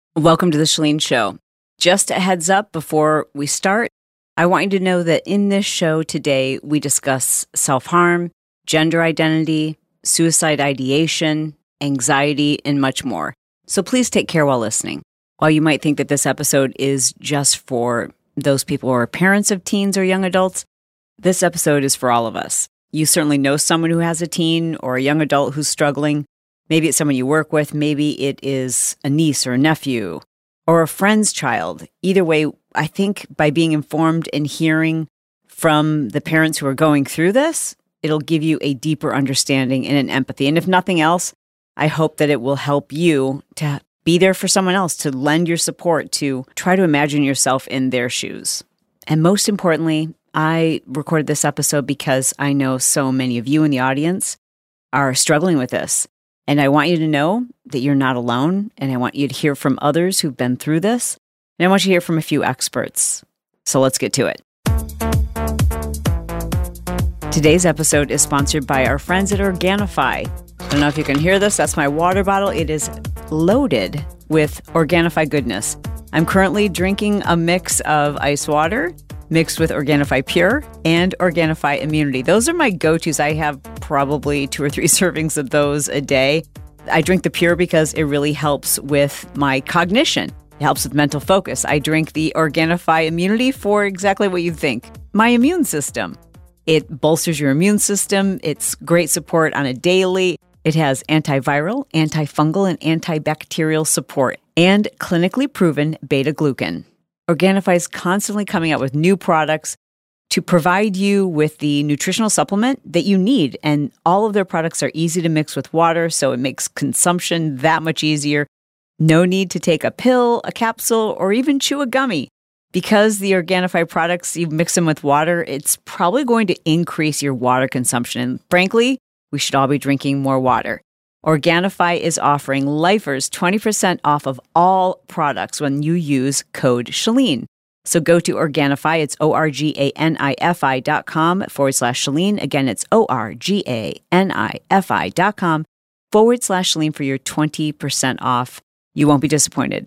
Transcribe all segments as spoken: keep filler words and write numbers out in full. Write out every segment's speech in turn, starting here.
Welcome to the Chalene Show. Just a heads up before we start, I want you to know that in this show today, we discuss self-harm, gender identity, suicide ideation, anxiety, and much more. So please take care while listening. While you might think that this episode is just for those people who are parents of teens or young adults, this episode is for all of us. You certainly know someone who has a teen or a young adult who's struggling. Maybe it's someone you work with. Maybe it is a niece or a nephew or a friend's child. Either way, I think by being informed and hearing from the parents who are going through this, it'll give you a deeper understanding and an empathy. And if nothing else, I hope that it will help you to be there for someone else, to lend your support, to try to imagine yourself in their shoes. And most importantly, I recorded this episode because I know so many of you in the audience are struggling with this. And I want you to know that you're not alone, and I want you to hear from others who've been through this, and I want you to hear from a few experts. So let's get to it. Today's episode is sponsored by our friends at Organifi. I don't know if you can hear this. That's my water bottle. It is loaded with Organifi goodness. I'm currently drinking a mix of ice water mixed with Organifi Pure and Organifi Immunity. Those are my go-tos. I have probably two or three servings of those a day. I drink the Pure because it really helps with my cognition. It helps with mental focus. I drink the Organifi Immunity for exactly what you think, my immune system. It bolsters your immune system. It's great support on a daily. It has antiviral, antifungal, and antibacterial support and clinically proven beta-glucan. Organifi is constantly coming out with new products to provide you with the nutritional supplement that you need. And all of their products are easy to mix with water, so it makes consumption that much easier. No need to take a pill, a capsule, or even chew a gummy. Because the Organifi products, you mix them with water, it's probably going to increase your water consumption. And frankly, we should all be drinking more water. Organifi is offering lifers twenty percent off of all products when you use code Chalene. So go to Organifi, it's O-R-G-A-N-I-F-I dot com forward slash Chalene. Again, it's O-R-G-A-N-I-F-I dot com forward slash Chalene for your twenty percent off. You won't be disappointed.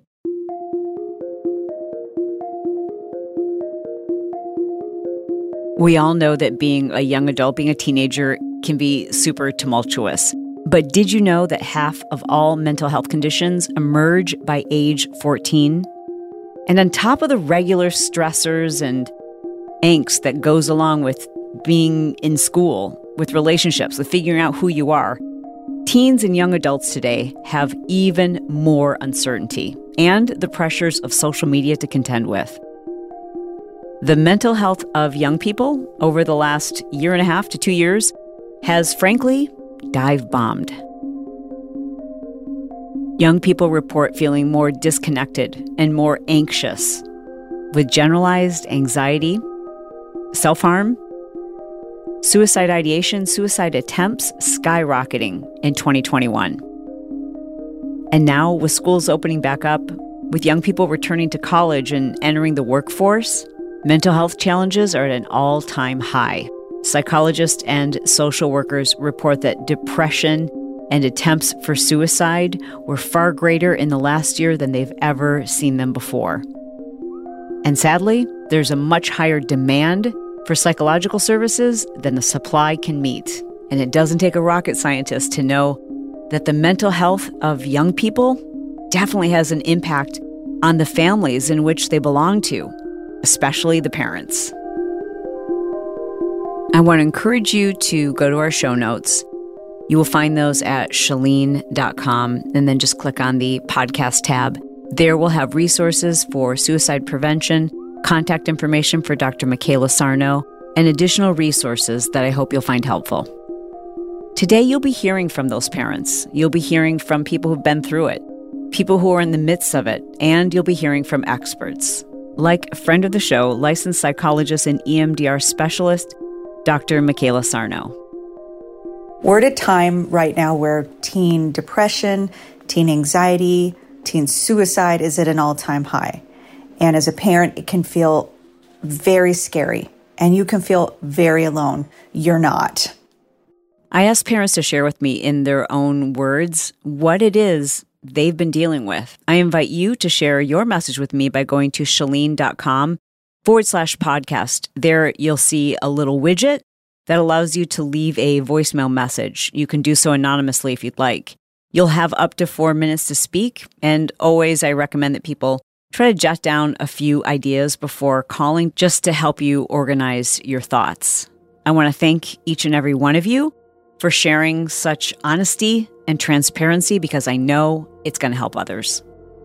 We all know that being a young adult, being a teenager, can be super tumultuous. But did you know that half of all mental health conditions emerge by age fourteen? And on top of the regular stressors and angst that goes along with being in school, with relationships, with figuring out who you are, teens and young adults today have even more uncertainty and the pressures of social media to contend with. The mental health of young people over the last year and a half to two years has, frankly, dive-bombed. Young people report feeling more disconnected and more anxious, with generalized anxiety, self-harm, suicide ideation, suicide attempts skyrocketing in twenty twenty-one. And now, with schools opening back up, with young people returning to college and entering the workforce, mental health challenges are at an all-time high. Psychologists and social workers report that depression and attempts for suicide were far greater in the last year than they've ever seen them before. And sadly, there's a much higher demand for psychological services than the supply can meet. And it doesn't take a rocket scientist to know that the mental health of young people definitely has an impact on the families in which they belong to, especially the parents. I want to encourage you to go to our show notes. You will find those at chalene dot com, and then just click on the podcast tab. There we'll have resources for suicide prevention, contact information for Doctor Michaela Sarno, and additional resources that I hope you'll find helpful. Today, you'll be hearing from those parents. You'll be hearing from people who've been through it, people who are in the midst of it, and you'll be hearing from experts, like a friend of the show, licensed psychologist and E M D R specialist, Doctor Michaela Sarno. We're at a time right now where teen depression, teen anxiety, teen suicide is at an all-time high. And as a parent, it can feel very scary, and you can feel very alone. You're not. I asked parents to share with me in their own words what it is they've been dealing with. I invite you to share your message with me by going to chalene.com forward slash podcast. There you'll see a little widget that allows you to leave a voicemail message. You can do so anonymously if you'd like. You'll have up to four minutes to speak, and always I recommend that people try to jot down a few ideas before calling just to help you organize your thoughts. I want to thank each and every one of you for sharing such honesty and transparency, because I know it's going to help others.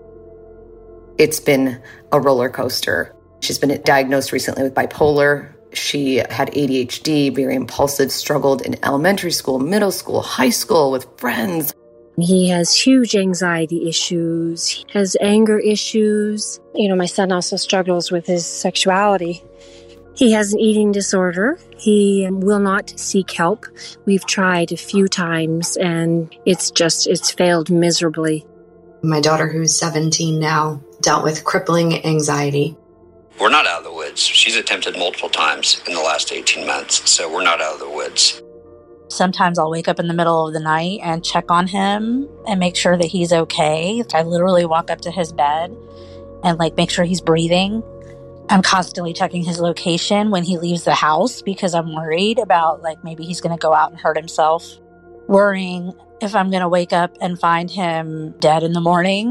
It's been a roller coaster. She's been diagnosed recently with bipolar. She had A D H D, very impulsive, struggled in elementary school, middle school, high school with friends. He has huge anxiety issues, he has anger issues. You know, my son also struggles with his sexuality. He has an eating disorder. He will not seek help. We've tried a few times and it's just, it's failed miserably. My daughter, who's seventeen now, dealt with crippling anxiety. We're not out of the woods. She's attempted multiple times in the last eighteen months, so we're not out of the woods. Sometimes I'll wake up in the middle of the night and check on him and make sure that he's okay. I literally walk up to his bed and like make sure he's breathing. I'm constantly checking his location when he leaves the house because I'm worried about like maybe he's going to go out and hurt himself. Worrying if I'm going to wake up and find him dead in the morning.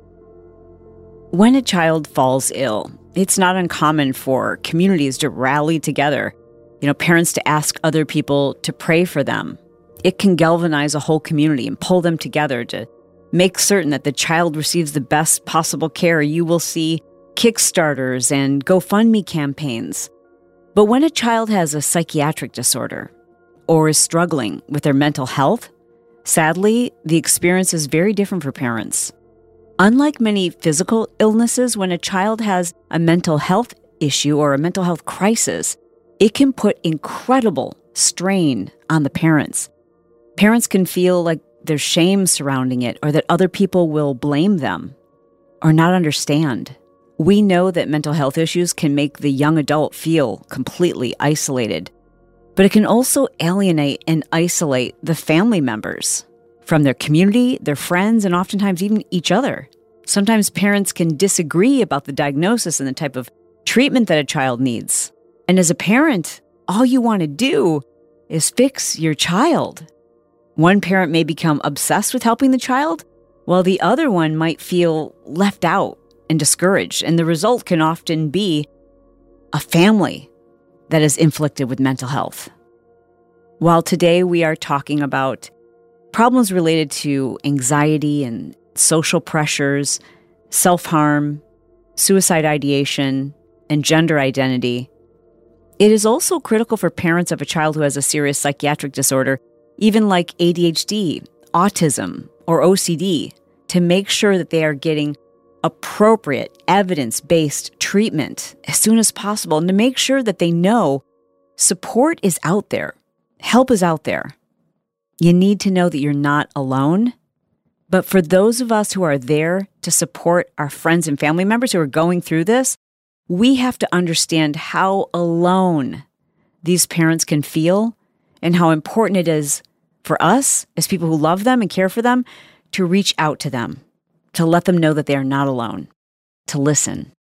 When a child falls ill, it's not uncommon for communities to rally together, you know, parents to ask other people to pray for them. It can galvanize a whole community and pull them together to make certain that the child receives the best possible care. You will see Kickstarters and GoFundMe campaigns. But when a child has a psychiatric disorder or is struggling with their mental health, sadly, the experience is very different for parents. Unlike many physical illnesses, when a child has a mental health issue or a mental health crisis, it can put incredible strain on the parents. Parents can feel like there's shame surrounding it, or that other people will blame them or not understand. We know that mental health issues can make the young adult feel completely isolated, but it can also alienate and isolate the family members from their community, their friends, and oftentimes even each other. Sometimes parents can disagree about the diagnosis and the type of treatment that a child needs. And as a parent, all you want to do is fix your child. One parent may become obsessed with helping the child, while the other one might feel left out and discouraged. And the result can often be a family that is inflicted with mental health. While today we are talking about problems related to anxiety and social pressures, self-harm, suicide ideation, and gender identity, it is also critical for parents of a child who has a serious psychiatric disorder, even like A D H D, autism, or O C D, to make sure that they are getting appropriate, evidence-based treatment as soon as possible, and to make sure that they know support is out there, help is out there. You need to know that you're not alone. But for those of us who are there to support our friends and family members who are going through this, we have to understand how alone these parents can feel and how important it is for us as people who love them and care for them to reach out to them, to let them know that they are not alone, to listen.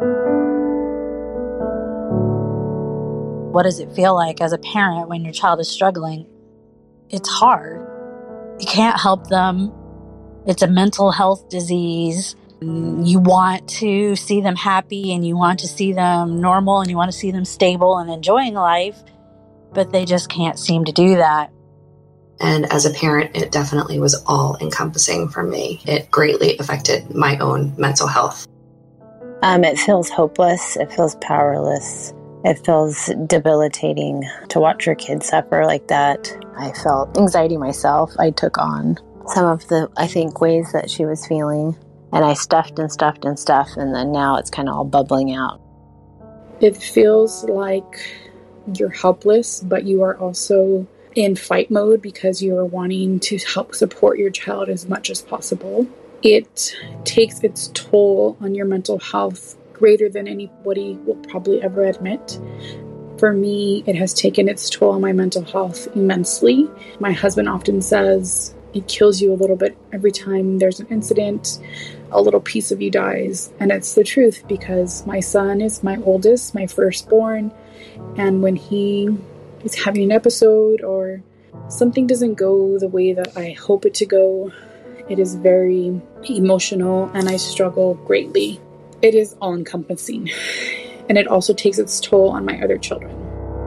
What does it feel like as a parent when your child is struggling? It's hard. You can't help them. It's a mental health disease. You want to see them happy and you want to see them normal and you want to see them stable and enjoying life, but they just can't seem to do that. And as a parent, it definitely was all encompassing for me. It greatly affected my own mental health. Um, it feels hopeless. It feels powerless. It feels debilitating to watch your kid suffer like that. I felt anxiety myself. I took on some of the, I think, ways that she was feeling. And I stuffed and stuffed and stuffed. And then now it's kind of all bubbling out. It feels like you're helpless, but you are also in fight mode because you're wanting to help support your child as much as possible. It takes its toll on your mental health greater than anybody will probably ever admit. For me, it has taken its toll on my mental health immensely. My husband often says, It kills you a little bit every time there's an incident, a little piece of you dies. And it's the truth, because my son is my oldest, my firstborn. And when he is having an episode or something doesn't go the way that I hope it to go, it is very emotional and I struggle greatly. It is all encompassing. And it also takes its toll on my other children.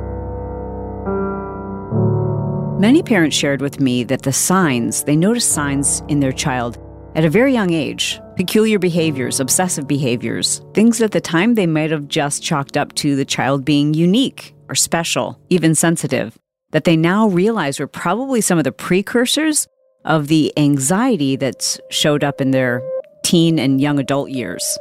Many parents shared with me that the signs, they noticed signs in their child at a very young age, peculiar behaviors, obsessive behaviors, things at the time they might have just chalked up to the child being unique or special, even sensitive, that they now realize were probably some of the precursors of the anxiety that's showed up in their teen and young adult years.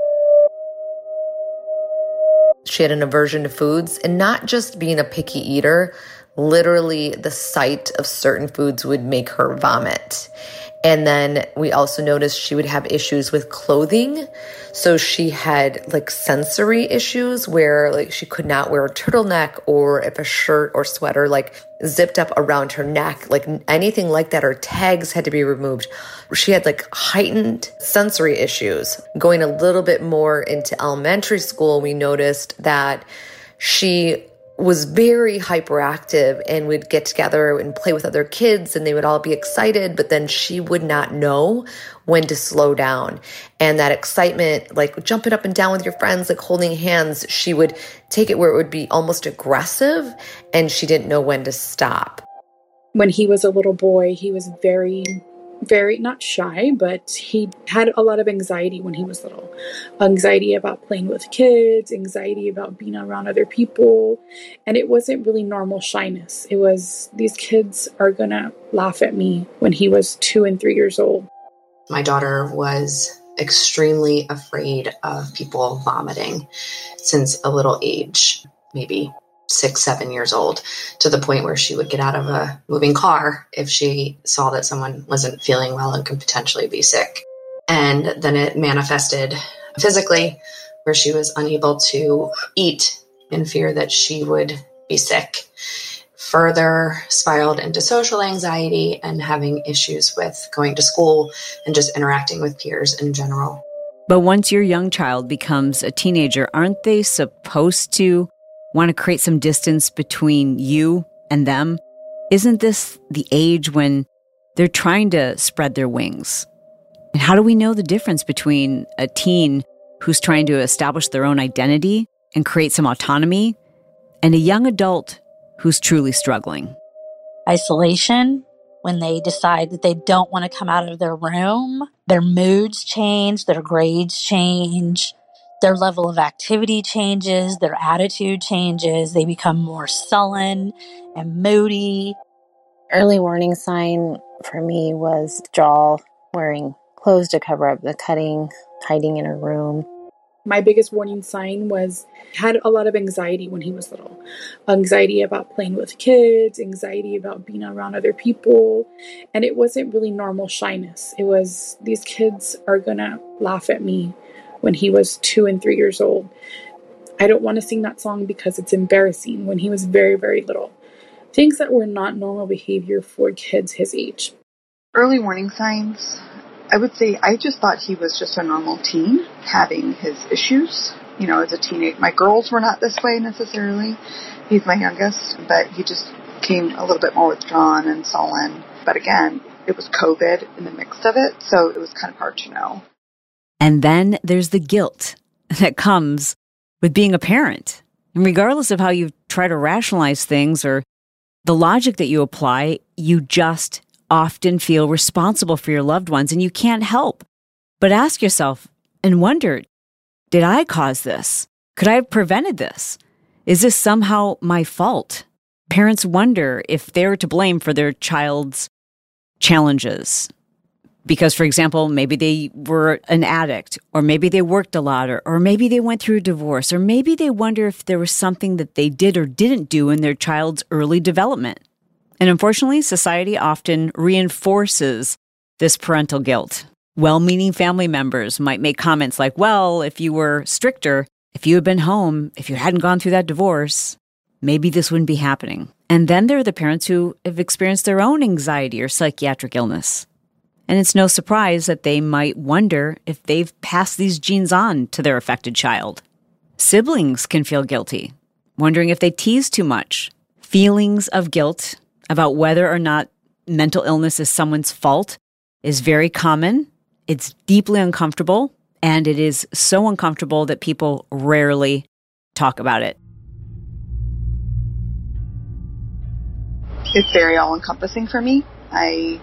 She had an aversion to foods, and not just being a picky eater. Literally, the sight of certain foods would make her vomit. And then we also noticed she would have issues with clothing. So she had like sensory issues where like she could not wear a turtleneck, or if a shirt or sweater like zipped up around her neck, like anything like that, or tags had to be removed. She had like heightened sensory issues. Going a little bit more into elementary school, we noticed that she was very hyperactive and would get together and play with other kids, and they would all be excited, but then she would not know when to slow down. And that excitement, like jumping up and down with your friends, like holding hands, she would take it where it would be almost aggressive, and she didn't know when to stop. When he was a little boy, he was very, very, not shy, but he had a lot of anxiety when he was little. Anxiety about playing with kids, anxiety about being around other people. And it wasn't really normal shyness. It was, these kids are going to laugh at me, when he was two and three years old. My daughter was extremely afraid of people vomiting since a little age, maybe six, seven years old, to the point where she would get out of a moving car if she saw that someone wasn't feeling well and could potentially be sick. And then it manifested physically, where she was unable to eat in fear that she would be sick. Further spiraled into social anxiety and having issues with going to school and just interacting with peers in general. But once your young child becomes a teenager, aren't they supposed to want to create some distance between you and them? Isn't this the age when they're trying to spread their wings? And how do we know the difference between a teen who's trying to establish their own identity and create some autonomy and a young adult who's truly struggling? Isolation, when they decide that they don't want to come out of their room, their moods change, their grades change, their level of activity changes, their attitude changes, they become more sullen and moody. Early warning sign for me was withdrawal, wearing clothes to cover up the cutting, hiding in a room. My biggest warning sign was had a lot of anxiety when he was little. Anxiety about playing with kids, anxiety about being around other people. And it wasn't really normal shyness. It was, these kids are going to laugh at me, when he was two and three years old. I don't want to sing that song because it's embarrassing. When he was very, very little. Things that were not normal behavior for kids his age. Early warning signs. I would say I just thought he was just a normal teen having his issues. You know, as a teenager, my girls were not this way necessarily. He's my youngest, but he just became a little bit more withdrawn and sullen. But again, it was COVID in the mix of it, so it was kind of hard to know. And then there's the guilt that comes with being a parent. And regardless of how you try to rationalize things or the logic that you apply, you just often feel responsible for your loved ones, and you can't help but ask yourself and wonder, did I cause this? Could I have prevented this? Is this somehow my fault? Parents wonder if they're to blame for their child's challenges. Because, for example, maybe they were an addict, or maybe they worked a lot, or, or maybe they went through a divorce, or maybe they wonder if there was something that they did or didn't do in their child's early development. And unfortunately, society often reinforces this parental guilt. Well-meaning family members might make comments like, well, if you were stricter, if you had been home, if you hadn't gone through that divorce, maybe this wouldn't be happening. And then there are the parents who have experienced their own anxiety or psychiatric illness. And it's no surprise that they might wonder if they've passed these genes on to their affected child. Siblings can feel guilty, wondering if they tease too much. Feelings of guilt about whether or not mental illness is someone's fault is very common. It's deeply uncomfortable, and it is so uncomfortable that people rarely talk about it. It's very all-encompassing for me. I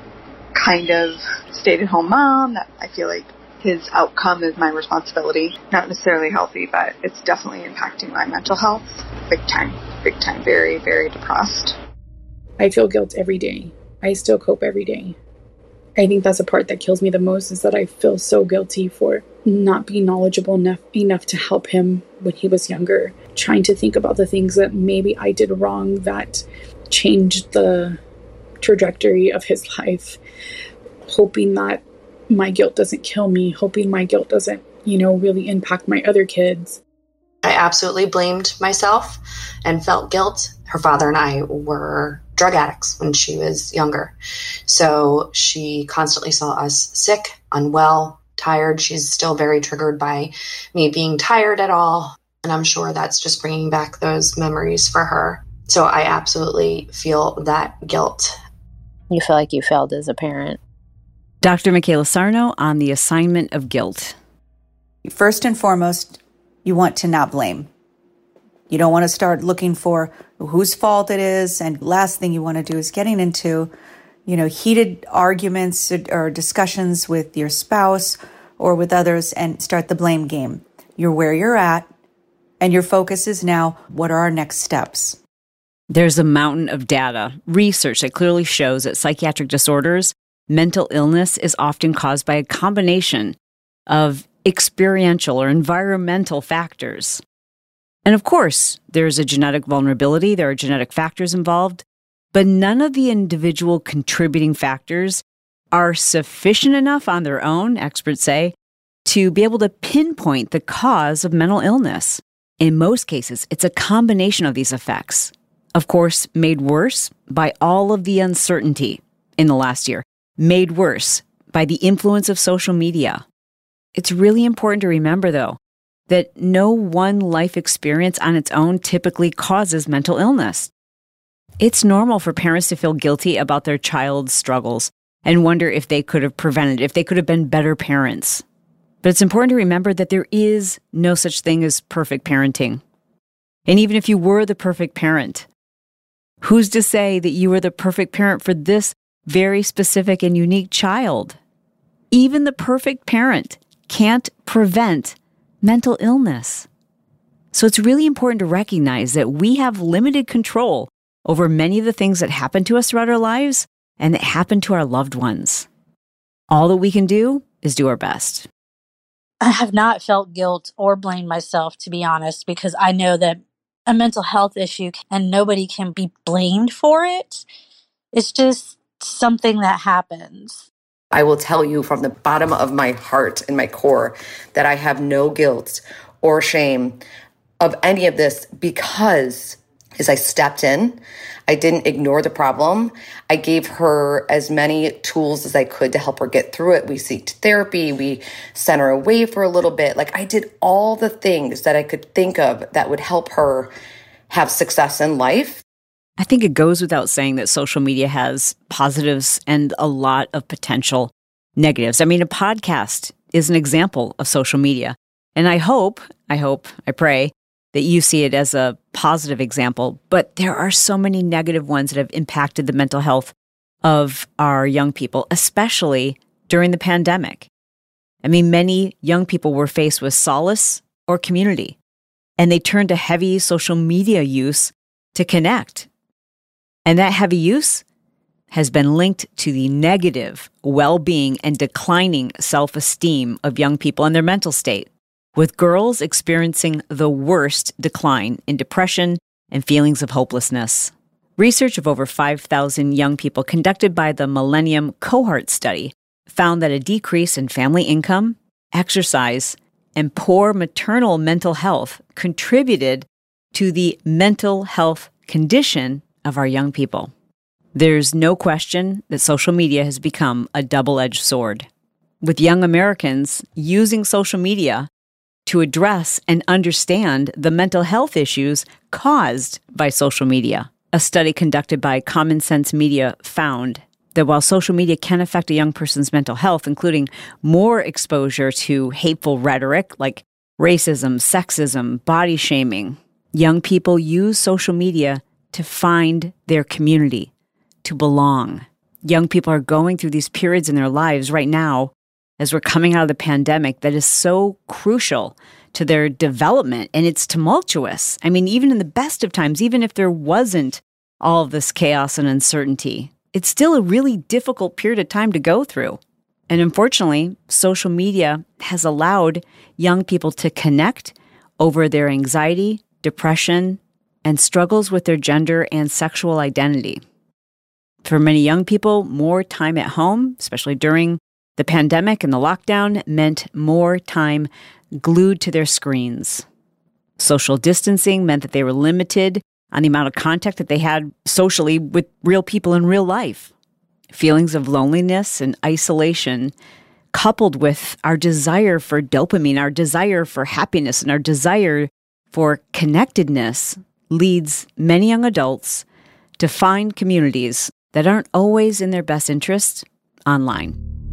kind of stayed-at-home mom. That I feel like his outcome is my responsibility. Not necessarily healthy, but it's definitely impacting my mental health. Big time. Big time. Very, very depressed. I feel guilt every day. I still cope every day. I think that's the part that kills me the most, is that I feel so guilty for not being knowledgeable enough, enough to help him when he was younger. Trying to think about the things that maybe I did wrong that changed the trajectory of his life. Hoping that my guilt doesn't kill me. Hoping my guilt doesn't, you know, really impact my other kids. I absolutely blamed myself and felt guilt. Her father and I were drug addicts when she was younger. So she constantly saw us sick, unwell, tired. She's still very triggered by me being tired at all. And I'm sure that's just bringing back those memories for her. So I absolutely feel that guilt. You feel like you failed as a parent. Doctor Michaela Sarno on the assignment of guilt. First and foremost, you want to not blame. You don't want to start looking for whose fault it is. And last thing you want to do is getting into, you know, heated arguments or discussions with your spouse or with others and start the blame game. You're where you're at, and your focus is now, what are our next steps? There's a mountain of data, research that clearly shows that psychiatric disorders, mental illness is often caused by a combination of experiential or environmental factors. And of course, there's a genetic vulnerability, there are genetic factors involved, but none of the individual contributing factors are sufficient enough on their own, experts say, to be able to pinpoint the cause of mental illness. In most cases, it's a combination of these effects. Of course, made worse by all of the uncertainty in the last year, made worse by the influence of social media. It's really important to remember, though, that no one life experience on its own typically causes mental illness. It's normal for parents to feel guilty about their child's struggles and wonder if they could have prevented, if they could have been better parents. But it's important to remember that there is no such thing as perfect parenting. And even if you were the perfect parent, who's to say that you were the perfect parent for this very specific and unique child? Even the perfect parent can't prevent mental illness. So it's really important to recognize that we have limited control over many of the things that happen to us throughout our lives and that happen to our loved ones. All that we can do is do our best. I have not felt guilt or blamed myself, to be honest, because I know that a mental health issue and nobody can be blamed for it. It's just something that happens. I will tell you from the bottom of my heart and my core that I have no guilt or shame of any of this, because as I stepped in, I didn't ignore the problem. I gave her as many tools as I could to help her get through it. We sought therapy. We sent her away for a little bit. Like, I did all the things that I could think of that would help her have success in life. I think it goes without saying that social media has positives and a lot of potential negatives. I mean, a podcast is an example of social media. And I hope, I hope, I pray that you see it as a positive example. But there are so many negative ones that have impacted the mental health of our young people, especially during the pandemic. I mean, many young people were faced with solace or community, and they turned to heavy social media use to connect. And that heavy use has been linked to the negative well-being and declining self-esteem of young people and their mental state, with girls experiencing the worst decline in depression and feelings of hopelessness. Research of over five thousand young people conducted by the Millennium Cohort Study found that a decrease in family income, exercise, and poor maternal mental health contributed to the mental health condition of our young people. There's no question that social media has become a double-edged sword, with young Americans using social media to address and understand the mental health issues caused by social media. A study conducted by Common Sense Media found that while social media can affect a young person's mental health, including more exposure to hateful rhetoric like racism, sexism, body shaming, young people use social media to find their community, to belong. Young people are going through these periods in their lives right now as we're coming out of the pandemic that is so crucial to their development, and it's tumultuous. I mean, even in the best of times, even if there wasn't all of this chaos and uncertainty, it's still a really difficult period of time to go through. And unfortunately, social media has allowed young people to connect over their anxiety, depression, and struggles with their gender and sexual identity. For many young people, more time at home, especially during the pandemic and the lockdown, meant more time glued to their screens. Social distancing meant that they were limited on the amount of contact that they had socially with real people in real life. Feelings of loneliness and isolation, coupled with our desire for dopamine, our desire for happiness, and our desire for connectedness, leads many young adults to find communities that aren't always in their best interest online.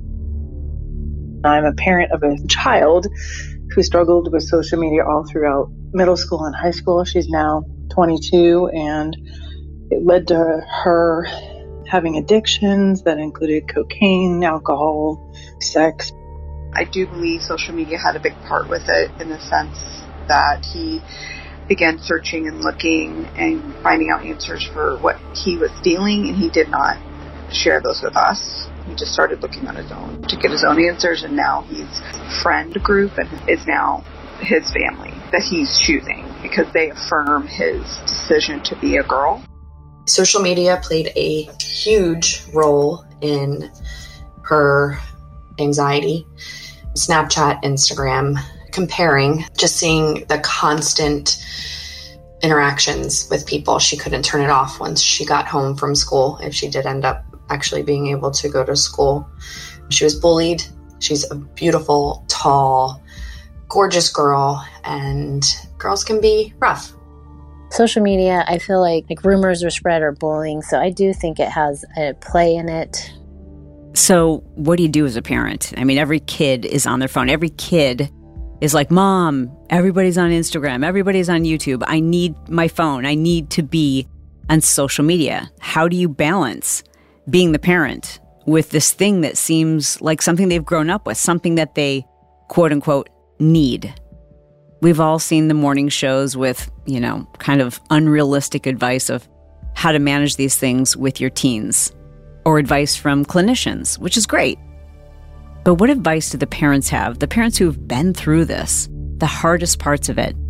I'm a parent of a child who struggled with social media all throughout middle school and high school. She's now twenty-two, and it led to her having addictions that included cocaine, alcohol, sex. I do believe social media had a big part with it in the sense that he began searching and looking and finding out answers for what he was feeling, and he did not share those with us. He just started looking on his own to get his own answers, and now he's friend group and is now his family that he's choosing because they affirm his decision to be a girl. Social media played a huge role in her anxiety. Snapchat, Instagram, comparing, just seeing the constant interactions with people. She couldn't turn it off once she got home from school, if she did end up actually being able to go to school. She was bullied. She's a beautiful, tall, gorgeous girl, and girls can be rough. Social media, I feel like, like rumors are spread or bullying, so I do think it has a play in it. So what do you do as a parent? I mean, every kid is on their phone. Every kid is like, Mom, everybody's on Instagram. Everybody's on YouTube. I need my phone. I need to be on social media. How do you balance being the parent with this thing that seems like something they've grown up with, something that they, quote unquote, need? We've all seen the morning shows with, you know, kind of unrealistic advice of how to manage these things with your teens, or advice from clinicians, which is great. But what advice do the parents have, the parents who've been through this, the hardest parts of it?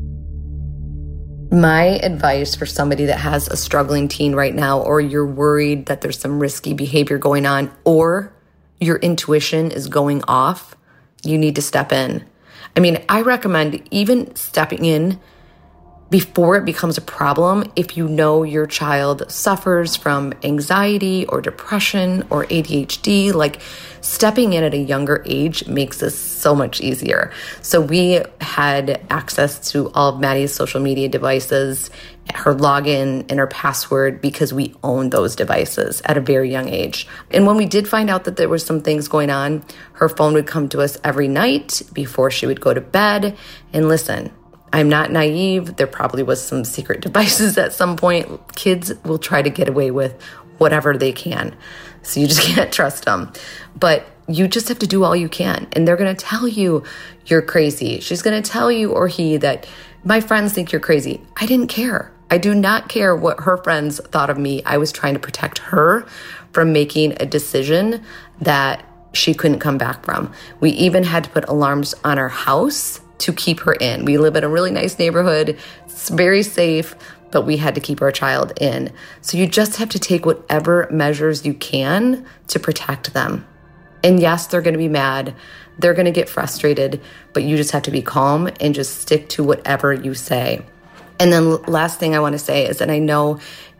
My advice for somebody that has a struggling teen right now, or you're worried that there's some risky behavior going on, or your intuition is going off, you need to step in. I mean, I recommend even stepping in before it becomes a problem if you know your child suffers from anxiety or depression or A D H D. Like, stepping in at a younger age makes this so much easier. So we had access to all of Maddie's social media devices, her login and her password, because we owned those devices at a very young age. And when we did find out that there were some things going on, her phone would come to us every night before she would go to bed. And listen, I'm not naive. There probably was some secret devices at some point. Kids will try to get away with whatever they can. So you just can't trust them. But you just have to do all you can. And they're going to tell you you're crazy. She's going to tell you, or he, that my friends think you're crazy. I didn't care. I do not care what her friends thought of me. I was trying to protect her from making a decision that she couldn't come back from. We even had to put alarms on our house to keep her in. We live in a really nice neighborhood. It's very safe, but we had to keep our child in. So you just have to take whatever measures you can to protect them. And yes, they're going to be mad. They're going to get frustrated, but you just have to be calm and just stick to whatever you say. And then last thing I want to say is that I know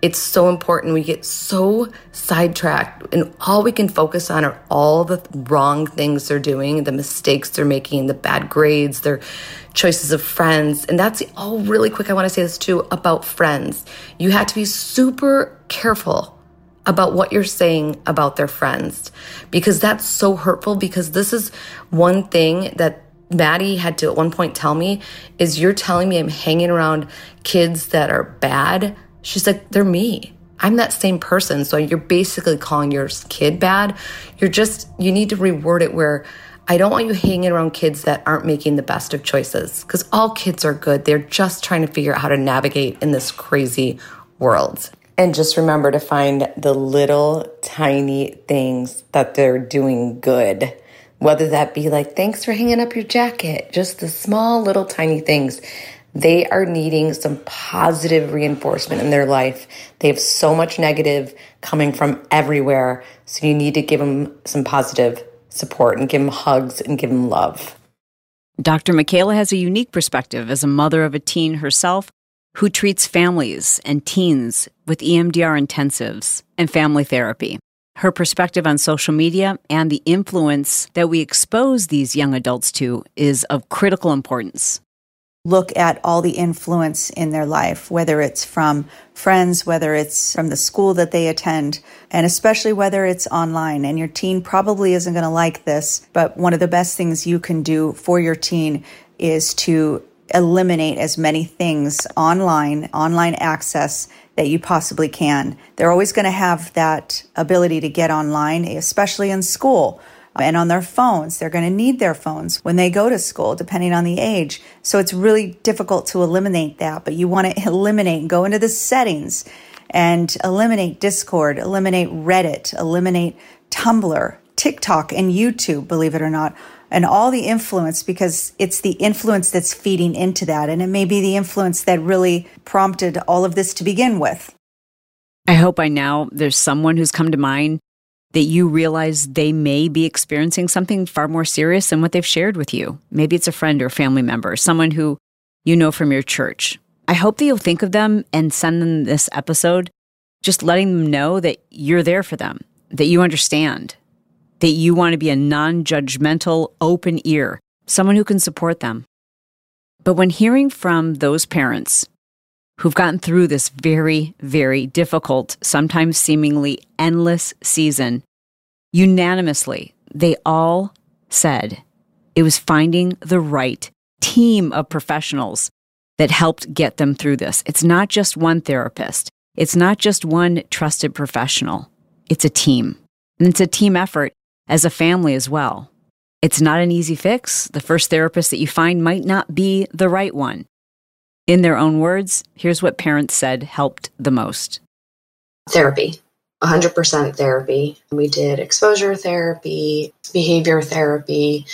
It's so important. We get so sidetracked, and all we can focus on are all the wrong things they're doing, the mistakes they're making, the bad grades, their choices of friends. And that's all really quick. I want to say this too about friends. You have to be super careful about what you're saying about their friends, because that's so hurtful. Because this is one thing that Maddie had to at one point tell me is, you're telling me I'm hanging around kids that are bad. She's like, they're me. I'm that same person. So you're basically calling your kid bad. You're just, you need to reword it where I don't want you hanging around kids that aren't making the best of choices, because all kids are good. They're just trying to figure out how to navigate in this crazy world. And just remember to find the little tiny things that they're doing good. Whether that be like, thanks for hanging up your jacket, just the small little tiny things. They are needing some positive reinforcement in their life. They have so much negative coming from everywhere. So you need to give them some positive support and give them hugs and give them love. Doctor Michaela has a unique perspective as a mother of a teen herself who treats families and teens with E M D R intensives and family therapy. Her perspective on social media and the influence that we expose these young adults to is of critical importance. Look at all the influence in their life, whether it's from friends, whether it's from the school that they attend, and especially whether it's online. And your teen probably isn't going to like this, but one of the best things you can do for your teen is to eliminate as many things online, online access that you possibly can. They're always going to have that ability to get online, especially in school. And on their phones, they're going to need their phones when they go to school, depending on the age. So it's really difficult to eliminate that, but you want to eliminate, go into the settings and eliminate Discord, eliminate Reddit, eliminate Tumblr, TikTok, and YouTube, believe it or not, and all the influence, because it's the influence that's feeding into that. And it may be the influence that really prompted all of this to begin with. I hope by now there's someone who's come to mind that you realize they may be experiencing something far more serious than what they've shared with you. Maybe it's a friend or family member, someone who you know from your church. I hope that you'll think of them and send them this episode, just letting them know that you're there for them, that you understand, that you want to be a non-judgmental, open ear, someone who can support them. But when hearing from those parents who've gotten through this very, very difficult, sometimes seemingly endless season, unanimously, they all said it was finding the right team of professionals that helped get them through this. It's not just one therapist. It's not just one trusted professional. It's a team. And it's a team effort as a family as well. It's not an easy fix. The first therapist that you find might not be the right one. In their own words, here's what parents said helped the most. Therapy, one hundred percent therapy. We did exposure therapy, behavior therapy.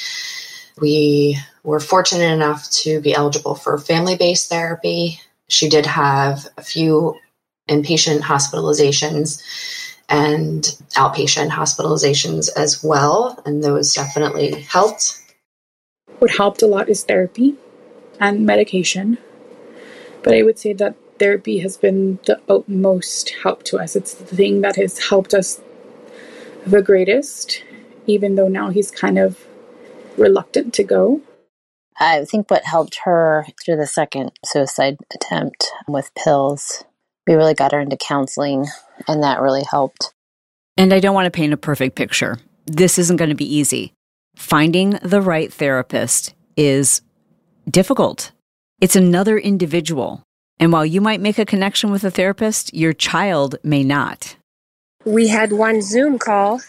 We were fortunate enough to be eligible for family-based therapy. She did have a few inpatient hospitalizations and outpatient hospitalizations as well, and those definitely helped. What helped a lot is therapy and medication. But I would say that therapy has been the utmost help to us. It's the thing that has helped us the greatest, even though now he's kind of reluctant to go. I think what helped her through the second suicide attempt with pills, we really got her into counseling, and that really helped. And I don't want to paint a perfect picture. This isn't going to be easy. Finding the right therapist is difficult. It's another individual. And while you might make a connection with a therapist, your child may not. We had one Zoom call,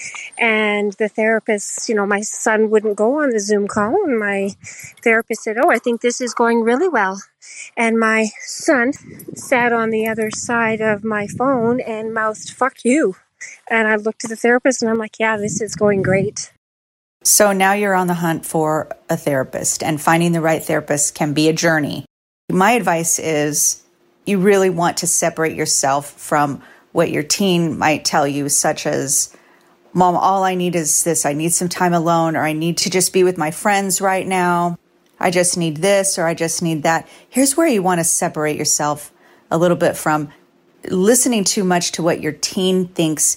and the therapist, you know, my son wouldn't go on the Zoom call, and my therapist said, oh, I think this is going really well. And my son sat on the other side of my phone and mouthed, fuck you. And I looked at the therapist, and I'm like, yeah, this is going great. So now you're on the hunt for a therapist, and finding the right therapist can be a journey. My advice is you really want to separate yourself from what your teen might tell you, such as, Mom, all I need is this. I need some time alone, or I need to just be with my friends right now. I just need this, or I just need that. Here's where you want to separate yourself a little bit from listening too much to what your teen thinks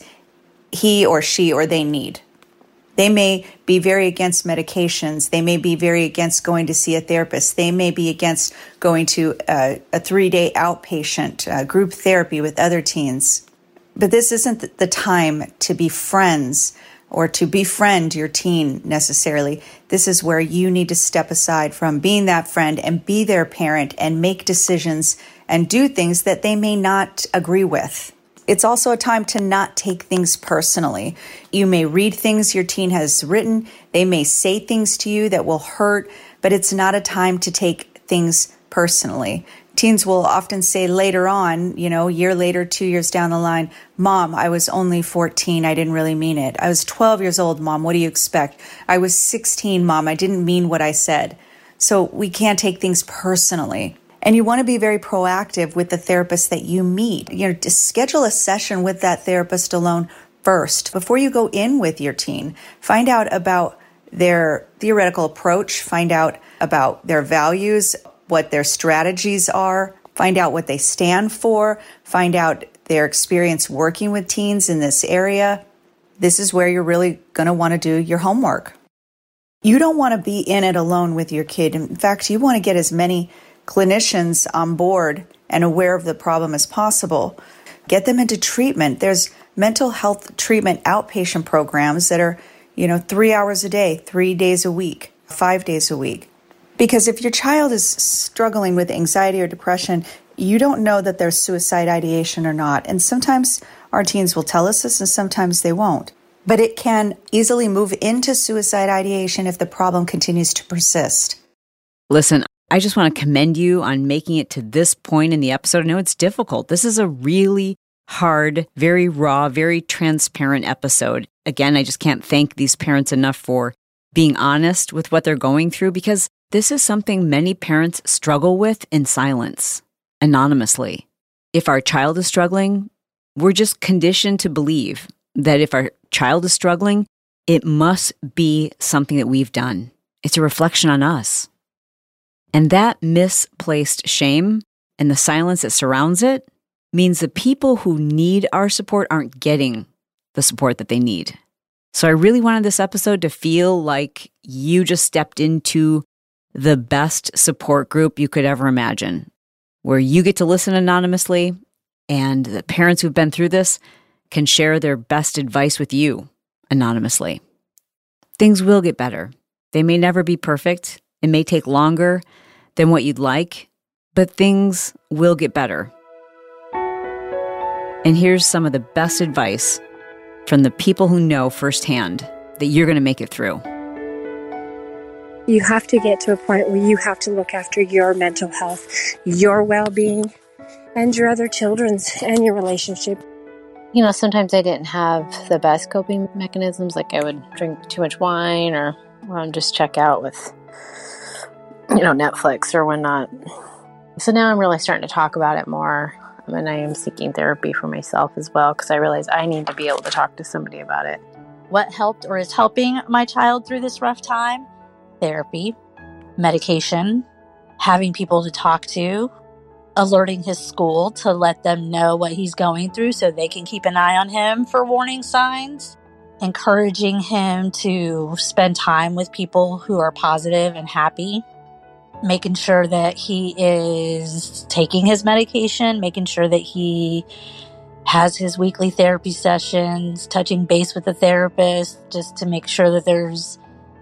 he or she or they need. They may be very against medications. They may be very against going to see a therapist. They may be against going to a, a three-day outpatient uh, group therapy with other teens. But this isn't the time to be friends or to befriend your teen necessarily. This is where you need to step aside from being that friend and be their parent and make decisions and do things that they may not agree with. It's also a time to not take things personally. You may read things your teen has written. They may say things to you that will hurt, but it's not a time to take things personally. Teens will often say later on, you know, a year later, two years down the line, Mom, I was only fourteen. I didn't really mean it. I was twelve years old, Mom. What do you expect? I was sixteen, Mom. I didn't mean what I said. So we can't take things personally. And you want to be very proactive with the therapist that you meet. You know, to schedule a session with that therapist alone first before you go in with your teen. Find out about their theoretical approach. Find out about their values, what their strategies are. Find out what they stand for. Find out their experience working with teens in this area. This is where you're really going to want to do your homework. You don't want to be in it alone with your kid. In fact, you want to get as many clinicians on board and aware of the problem as possible. Get them into treatment. There's mental health treatment outpatient programs that are, you know, three hours a day, three days a week, five days a week. Because if your child is struggling with anxiety or depression, you don't know that there's suicide ideation or not. And sometimes our teens will tell us this and sometimes they won't. But it can easily move into suicide ideation if the problem continues to persist. Listen, I just want to commend you on making it to this point in the episode. I know it's difficult. This is a really hard, very raw, very transparent episode. Again, I just can't thank these parents enough for being honest with what they're going through, because this is something many parents struggle with in silence, anonymously. If our child is struggling, we're just conditioned to believe that if our child is struggling, it must be something that we've done. It's a reflection on us. And that misplaced shame and the silence that surrounds it means the people who need our support aren't getting the support that they need. So I really wanted this episode to feel like you just stepped into the best support group you could ever imagine, where you get to listen anonymously and the parents who've been through this can share their best advice with you anonymously. Things will get better. They may never be perfect. It may take longer than what you'd like, but things will get better. And here's some of the best advice from the people who know firsthand that you're going to make it through. You have to get to a point where you have to look after your mental health, your well-being, and your other children's and your relationship. You know, sometimes I didn't have the best coping mechanisms, like I would drink too much wine or um, just check out with, you know, Netflix or whatnot. So now I'm really starting to talk about it more, and I am seeking therapy for myself as well, because I realize I need to be able to talk to somebody about it. What helped or is helping my child through this rough time? Therapy, medication, having people to talk to, alerting his school to let them know what he's going through so they can keep an eye on him for warning signs, encouraging him to spend time with people who are positive and happy, making sure that he is taking his medication, making sure that he has his weekly therapy sessions, touching base with the therapist just to make sure that there's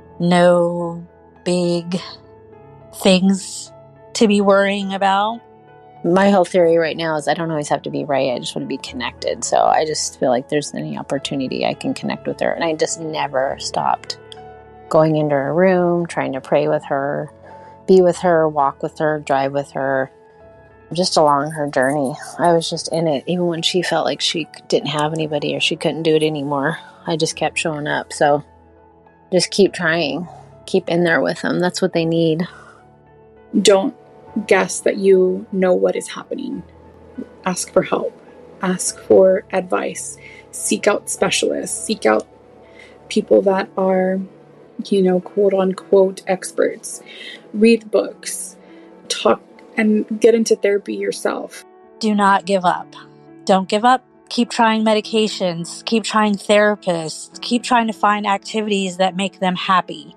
no big things to be worrying about. My whole theory right now is I don't always have to be right. I just want to be connected. So I just feel like there's any opportunity I can connect with her. And I just never stopped going into her room, trying to pray with her, be with her, walk with her, drive with her, just along her journey. I was just in it. Even when she felt like she didn't have anybody or she couldn't do it anymore, I just kept showing up. So just keep trying. Keep in there with them. That's what they need. Don't guess that you know what is happening. Ask for help. Ask for advice. Seek out specialists. Seek out people that are, you know, quote unquote experts. Read books. Talk and get into therapy yourself. Do not give up. Don't give up. Keep trying medications, keep trying therapists, keep trying to find activities that make them happy.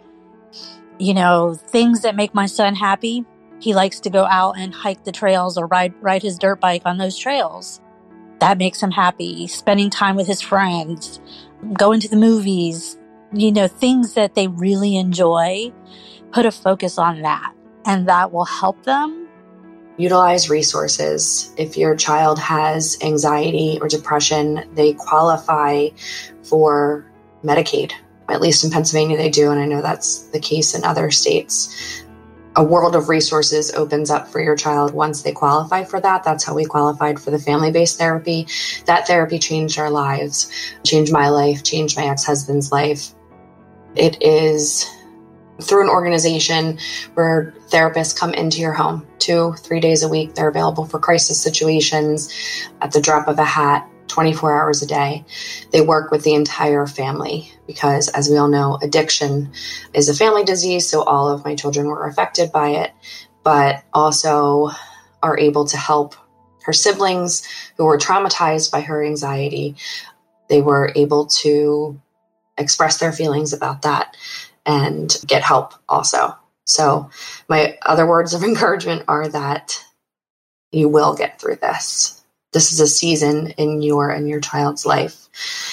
You know, things that make my son happy. He likes to go out and hike the trails or ride ride his dirt bike on those trails. That makes him happy. Spending time with his friends, going to the movies, you know, things that they really enjoy. Put a focus on that, and that will help them. Utilize resources. If your child has anxiety or depression, they qualify for Medicaid. At least in Pennsylvania they do, and I know that's the case in other states. A world of resources opens up for your child once they qualify for that. That's how we qualified for the family-based therapy. That therapy changed our lives, changed my life, changed my ex-husband's life. It is through an organization where therapists come into your home two, three days a week. They're available for crisis situations at the drop of a hat, twenty-four hours a day. They work with the entire family because, as we all know, addiction is a family disease. So all of my children were affected by it, but also are able to help her siblings who were traumatized by her anxiety. They were able to express their feelings about that and get help also. So my other words of encouragement are that you will get through this. This is a season in your and your child's life,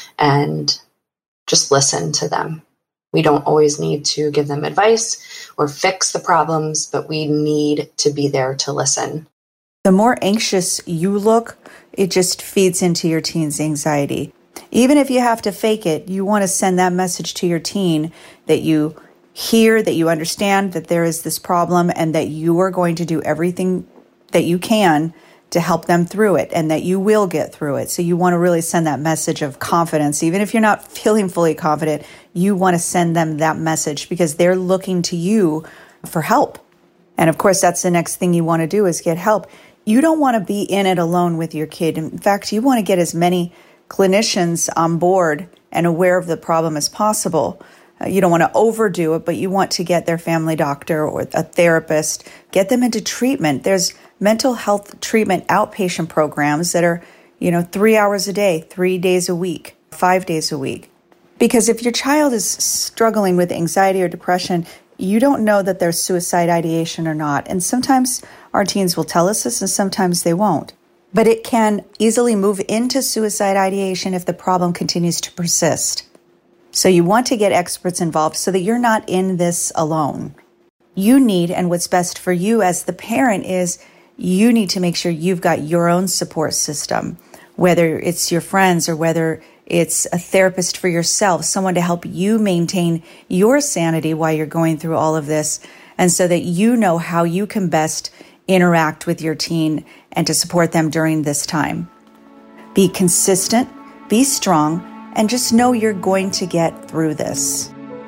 and just listen to them. We don't always need to give them advice or fix the problems, but we need to be there to listen. The more anxious you look, it just feeds into your teen's anxiety. Even if you have to fake it, you want to send that message to your teen that you hear, that you understand that there is this problem, and that you are going to do everything that you can to help them through it, and that you will get through it. So you want to really send that message of confidence. Even if you're not feeling fully confident, you want to send them that message because they're looking to you for help. And of course, that's the next thing you want to do is get help. You don't want to be in it alone with your kid. In fact, you want to get as many clinicians on board and aware of the problem as possible. Uh, you don't want to overdo it, but you want to get their family doctor or a therapist, get them into treatment. There's mental health treatment outpatient programs that are, you know, three hours a day, three days a week, five days a week. Because if your child is struggling with anxiety or depression, you don't know that there's suicide ideation or not. And sometimes our teens will tell us this and sometimes they won't. But it can easily move into suicide ideation if the problem continues to persist. So you want to get experts involved so that you're not in this alone. You need, and what's best for you as the parent is, you need to make sure you've got your own support system, whether it's your friends or whether it's a therapist for yourself, someone to help you maintain your sanity while you're going through all of this, and so that you know how you can best interact with your teen and to support them during this time. Be consistent, be strong, and just know you're going to get through this.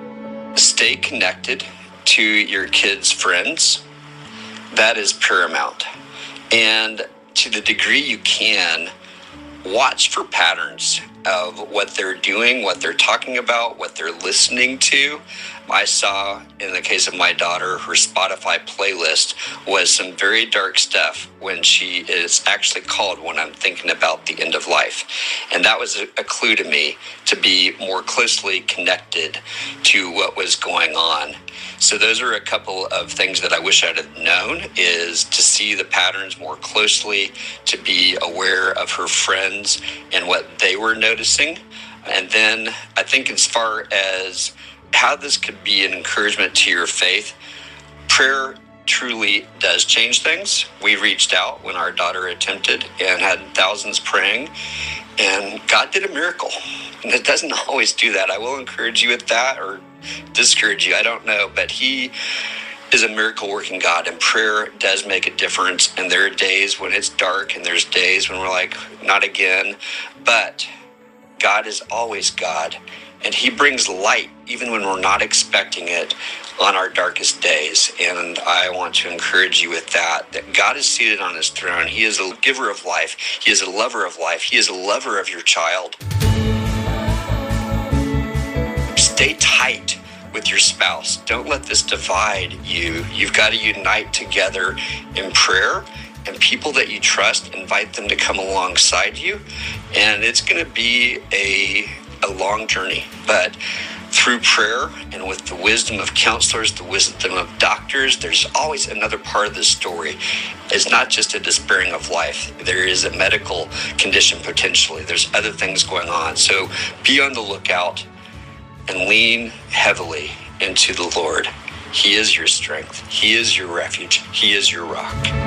Stay connected to your kids' friends. That is paramount. And to the degree you can, watch for patterns of what they're doing, what they're talking about, what they're listening to. I saw, in the case of my daughter, her Spotify playlist was some very dark stuff when she is actually called When I'm Thinking About the End of Life. And that was a, a clue to me to be more closely connected to what was going on. So those are a couple of things that I wish I'd have known, is to see the patterns more closely, to be aware of her friends and what they were noticing. And then I think as far as how this could be an encouragement to your faith, prayer truly does change things. We reached out when our daughter attempted and had thousands praying, and God did a miracle. And it doesn't always do that. I will encourage you with that, or discourage you, I don't know, but he is a miracle working God, and prayer does make a difference. And there are days when it's dark, and there's days when we're like, not again, but God is always God, and he brings light even when we're not expecting it on our darkest days. And I want to encourage you with that, that God is seated on his throne. He is a giver of life. He is a lover of life. He is a lover of your child. Stay tight with your spouse. Don't let this divide you. You've got to unite together in prayer and people that you trust, invite them to come alongside you. And it's going to be a, a long journey, but through prayer and with the wisdom of counselors, the wisdom of doctors, there's always another part of this story. It's not just a despairing of life. There is a medical condition potentially. There's other things going on. So be on the lookout and lean heavily into the Lord. He is your strength. He is your refuge. He is your rock.